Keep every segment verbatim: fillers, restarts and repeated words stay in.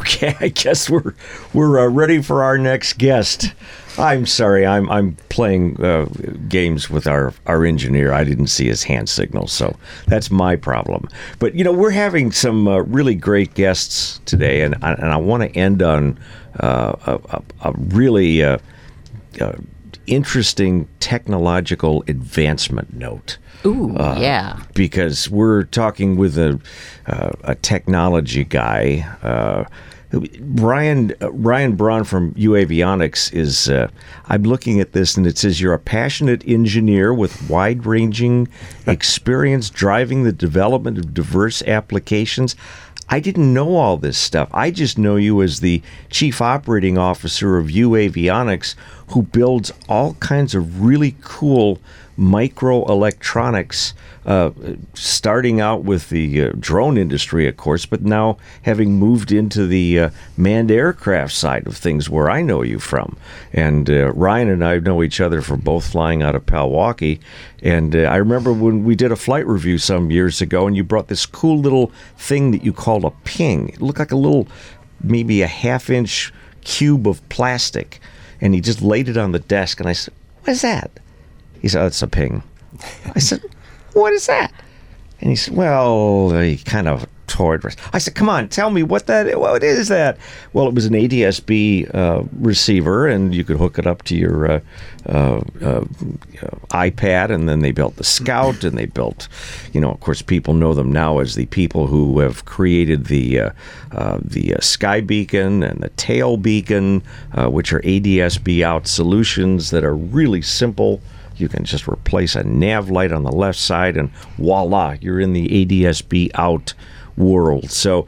Okay, I guess we're we're uh, ready for our next guest. I'm sorry, I'm I'm playing uh, games with our, our engineer. I didn't see his hand signal, so that's my problem. But you know, we're having some uh, really great guests today, and I, and I want to end on uh, a, a, a really uh, uh, interesting technological advancement note. Ooh, uh, yeah. Because we're talking with a uh, a technology guy. Uh, Ryan uh, Ryan Braun from UAvionics is. Uh, I'm looking at this and it says you're a passionate engineer with wide-ranging experience driving the development of diverse applications. I didn't know all this stuff. I just know you as the chief operating officer of UAvionics, who builds all kinds of really cool microelectronics, uh, starting out with the uh, drone industry, of course, but now having moved into the uh, manned aircraft side of things, where I know you from. And uh, Ryan and I know each other from both flying out of Palwaukee. And uh, I remember when we did a flight review some years ago, and you brought this cool little thing that you called a ping. It looked like a little, maybe a half-inch cube of plastic. And he just laid it on the desk, and I said, "What is that?" He said, "Oh, it's a ping." I said, "What is that?" And he said, "Well," he kind of toyed. I said, "Come on, tell me what that, what is that?" Well, it was an A D S B uh, receiver, and you could hook it up to your uh, uh, uh, iPad, and then they built the Scout, and they built, you know, of course, people know them now as the people who have created the uh, uh, the uh, Sky Beacon and the Tail Beacon, uh, which are A D S B out solutions that are really simple. You can just replace a nav light on the left side, and voila, you're in the A D S B out world. So,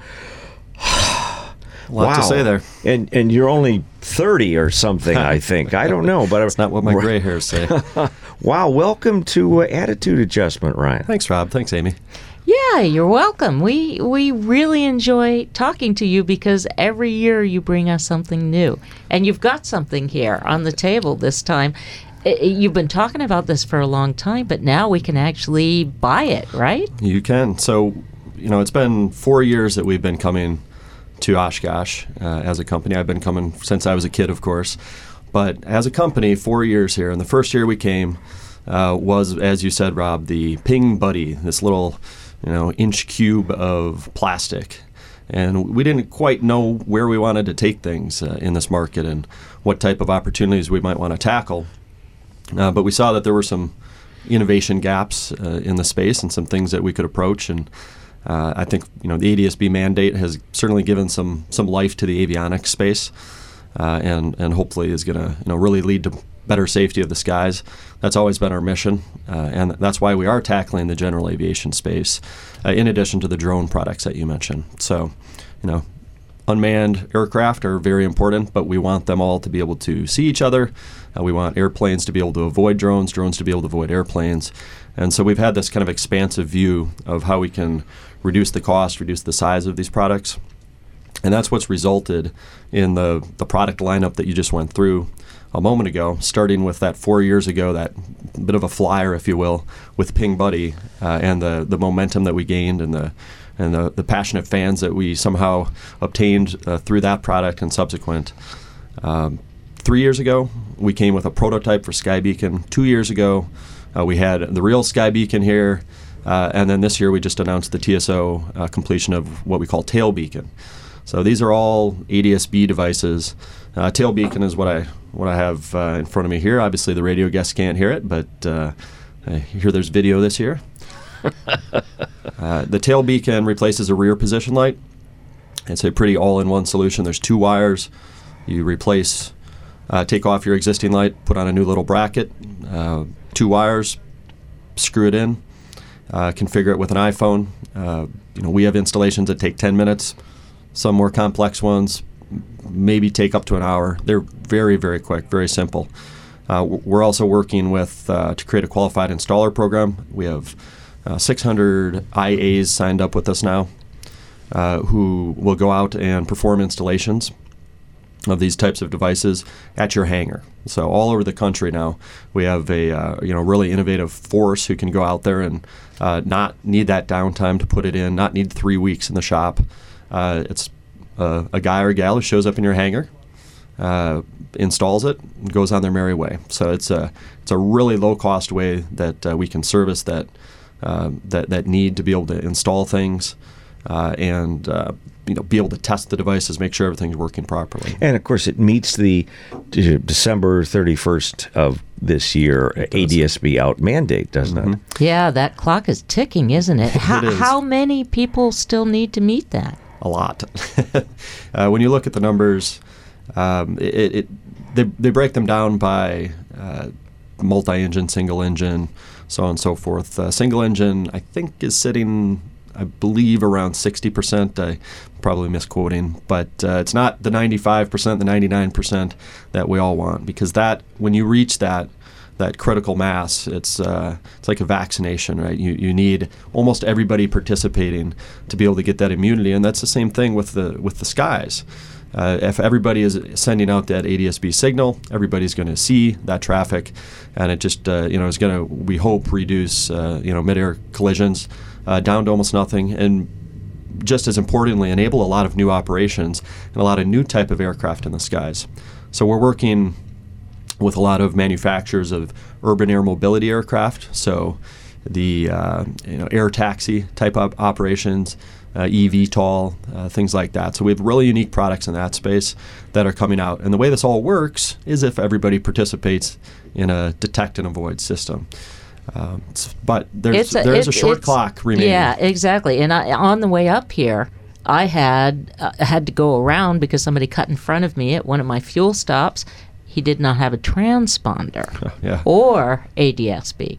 a lot wow. to say there. And and you're only thirty or something, I think. I don't know, but it's not what my gray hairs say. Wow, welcome to uh, Attitude Adjustment, Ryan. Thanks, Rob. Thanks, Amy. Yeah, you're welcome. We we really enjoy talking to you because every year you bring us something new, and you've got something here on the table this time. You've been talking about this for a long time, but now we can actually buy it, right? You can. So, you know, it's been four years that we've been coming to Oshkosh uh, as a company. I've been coming since I was a kid, of course. But as a company, four years here. And the first year we came uh, was, as you said, Rob, the Ping Buddy, this little, you know, inch cube of plastic. And we didn't quite know where we wanted to take things uh, in this market and what type of opportunities we might want to tackle. Uh, but we saw that there were some innovation gaps uh, in the space and some things that we could approach. And uh, I think, you know, the A D S B mandate has certainly given some some life to the avionics space, uh, and and hopefully is going to, you know, really lead to better safety of the skies. That's always been our mission, uh, and that's why we are tackling the general aviation space, uh, in addition to the drone products that you mentioned. So, you know, unmanned aircraft are very important, but we want them all to be able to see each other. Uh, we want airplanes to be able to avoid drones, drones to be able to avoid airplanes. And so we've had this kind of expansive view of how we can reduce the cost, reduce the size of these products. And that's what's resulted in the, the product lineup that you just went through a moment ago, starting with that four years ago, that bit of a flyer, if you will, with Ping Buddy, uh, and the, the momentum that we gained and the and the, the passionate fans that we somehow obtained uh, through that product and subsequent. Um, three years ago, we came with a prototype for Sky Beacon. Two years ago, uh, we had the real Sky Beacon here. Uh, and then this year, we just announced the T S O uh, completion of what we call Tail Beacon. So these are all A D S B devices. Uh, Tail Beacon is what I what I have uh, in front of me here. Obviously, the radio guests can't hear it, but uh, I hear there's video this year. uh, the Tail Beacon replaces a rear position light. It's a pretty all-in-one solution. There's two wires. You replace, uh, take off your existing light, put on a new little bracket, uh, two wires, screw it in, uh, configure it with an iPhone. Uh, you know, we have installations that take ten minutes. Some more complex ones maybe take up to an hour. They're very, very quick, very simple. Uh, we're also working with uh, to create a qualified installer program. We have uh, six hundred I As signed up with us now, uh, who will go out and perform installations of these types of devices at your hangar. So all over the country now, we have a uh, you know really innovative force who can go out there and uh, not need that downtime to put it in, not need three weeks in the shop. Uh, it's a, a guy or a gal who shows up in your hangar, uh, installs it, and goes on their merry way. So it's a it's a really low cost way that uh, we can service that uh, that that need to be able to install things uh, and uh, you know be able to test the devices, make sure everything's working properly. And of course, it meets the uh, December thirty-first of this year A D S B out mandate, doesn't mm-hmm. it? Yeah, that clock is ticking, isn't it? How, it is. How many people still need to meet that? A lot. uh, when you look at the numbers, um, it, it they they break them down by uh, multi-engine, single engine, so on and so forth. Uh, single engine, I think, is sitting, I believe, around sixty percent. I probably misquoting, but uh, it's not the ninety-five percent, the ninety-nine percent that we all want, because that when you reach that that critical mass, it's uh, it's like a vaccination, right? You you need almost everybody participating to be able to get that immunity, and that's the same thing with the with the skies. Uh, if everybody is sending out that A D S B signal, everybody's going to see that traffic, and it just uh, you know is going to, we hope, reduce uh, you know mid-air collisions uh, down to almost nothing, and just as importantly, enable a lot of new operations and a lot of new type of aircraft in the skies. So we're working with a lot of manufacturers of urban air mobility aircraft, so the uh, you know air taxi type of operations, uh, E V TOL, uh, things like that. So we have really unique products in that space that are coming out. And the way this all works is if everybody participates in a detect and avoid system. Um, but there's a, there's a short clock remaining. Yeah, exactly. And I, on the way up here, I had uh, had to go around because somebody cut in front of me at one of my fuel stops. He did not have a transponder yeah. or A D S B.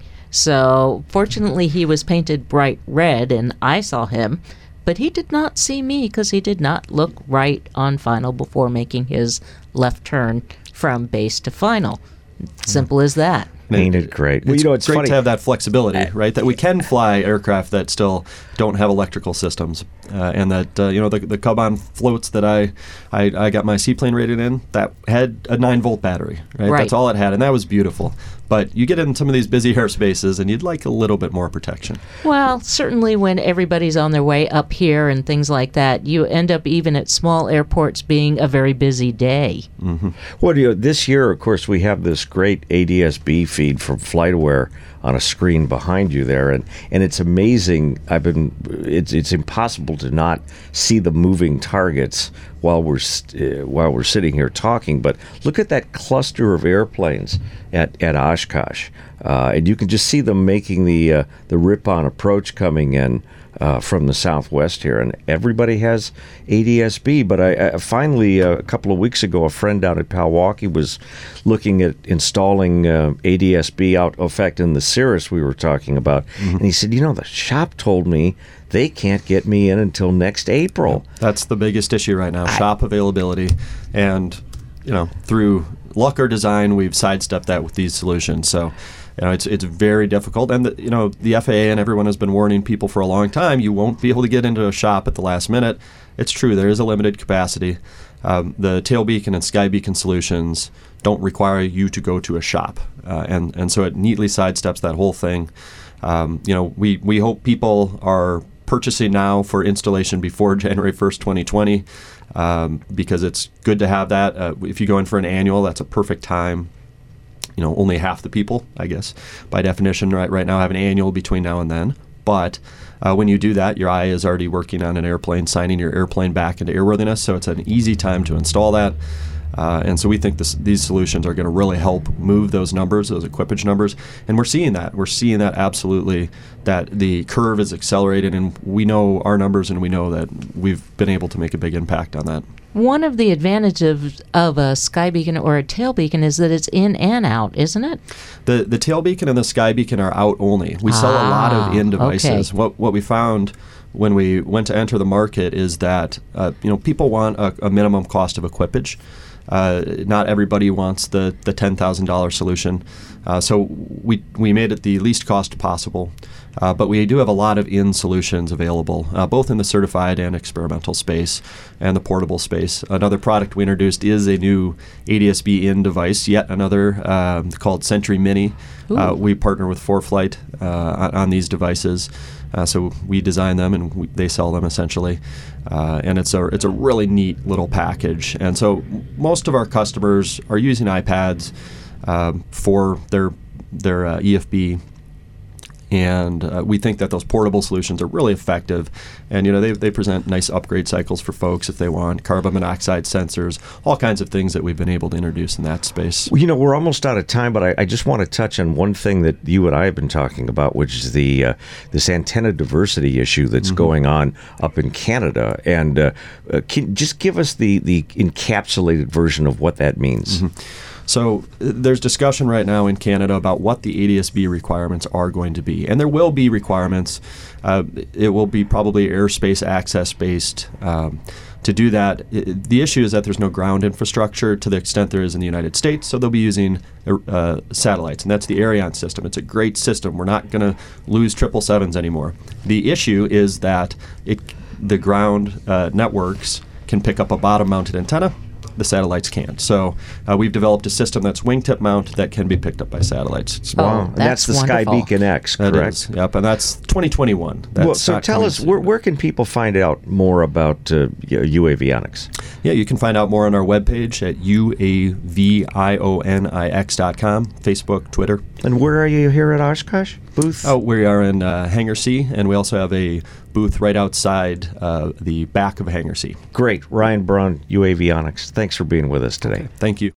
So fortunately, he was painted bright red, and I saw him, but he did not see me because he did not look right on final before making his left turn from base to final. Simple as that. Ain't it great? Well, it's you know, it's great funny to have that flexibility, right? That we can fly aircraft that still don't have electrical systems, uh, and that uh, you know the the Cub-On floats that I, I I got my seaplane rated in, that had a nine volt battery, right? Right. That's all it had, and that was beautiful. But you get in some of these busy airspaces, and you'd like a little bit more protection. Well, certainly when everybody's on their way up here and things like that, you end up even at small airports being a very busy day. Mm-hmm. Well, you know, this year, of course, we have this great A D S B feed from FlightAware on a screen behind you there, and, and it's amazing. I've been it's it's impossible to not see the moving targets while we're st- uh, while we're sitting here talking. But look at that cluster of airplanes at at Oshkosh, uh, and you can just see them making the uh, the Ripon approach coming in uh, from the southwest here, and everybody has A D S B. But I, I finally uh, a couple of weeks ago, a friend out at Palwaukee was looking at installing uh, A D S B out, in fact, in the Cirrus we were talking about, mm-hmm. and he said, you know, the shop told me they can't get me in until next April. That's the biggest issue right now, I, shop availability. And, you know, through luck or design, we've sidestepped that with these solutions. So, you know, it's it's very difficult. And, the, you know, the F A A and everyone has been warning people for a long time, you won't be able to get into a shop at the last minute. It's true, there is a limited capacity. Um, the tail beacon and sky beacon solutions don't require you to go to a shop. Uh, and, and so it neatly sidesteps that whole thing. Um, you know, we, we hope people are purchasing now for installation before January first, twenty twenty, um, because it's good to have that. Uh, if you go in for an annual, that's a perfect time. You know, only half the people, I guess, by definition, right, right now have an annual between now and then. But uh, when you do that, your eye is already working on an airplane, signing your airplane back into airworthiness, so it's an easy time to install that. Uh, and so we think this, these solutions are going to really help move those numbers, those equipage numbers. And we're seeing that. We're seeing that absolutely, that the curve is accelerated. And we know our numbers, and we know that we've been able to make a big impact on that. One of the advantages of a sky beacon or a tail beacon is that it's in and out, isn't it? The the tail beacon and the sky beacon are out only. We ah, sell a lot of in devices. Okay. What what we found when we went to enter the market is that uh, you know people want a, a minimum cost of equipage. Uh, not everybody wants the, the ten thousand dollars solution. Uh, so we we made it the least cost possible. Uh, but we do have a lot of in solutions available, uh, both in the certified and experimental space and the portable space. Another product we introduced is a new A D S B in device, yet another um, called Sentry Mini. Uh, we partner with FourFlight uh, on, on these devices. Uh, so we design them and we, they sell them essentially, uh, and it's a it's a really neat little package. And so most of our customers are using iPads um, for their their uh, E F B, and uh, we think that those portable solutions are really effective. And you know they they present nice upgrade cycles for folks if they want carbon monoxide sensors, all kinds of things that we've been able to introduce in that space. Well, you know, we're almost out of time, but I, I just want to touch on one thing that you and I have been talking about, which is the uh, this antenna diversity issue that's mm-hmm. going on up in Canada. And uh, uh, can just give us the the encapsulated version of what that means. Mm-hmm. So uh, there's discussion right now in Canada about what the A D S B requirements are going to be. And there will be requirements. Uh, it will be probably airspace access based. Um, to do that, it, the issue is that there's no ground infrastructure to the extent there is in the United States, so they'll be using uh, satellites, and that's the Ariane system. It's a great system. We're not going to lose triple sevens anymore. The issue is that it, the ground uh, networks can pick up a bottom-mounted antenna. The satellites can't. So uh, we've developed a system that's wingtip mount that can be picked up by satellites. It's oh, wow. And that's, that's the wonderful. Sky Beacon X, correct? That is, yep, and that's twenty twenty-one. That's well, so tell us, where, where can people find out more about uh, UAVionix? Yeah, you can find out more on our webpage at U A V I O N I X dot com, Facebook, Twitter. And where are you here at Oshkosh? Booth? Oh, we are in uh, Hangar C, and we also have a booth right outside uh, the back of Hangar C. Great. Ryan Braun, UAVionix. Thanks for being with us today. Okay. Thank you.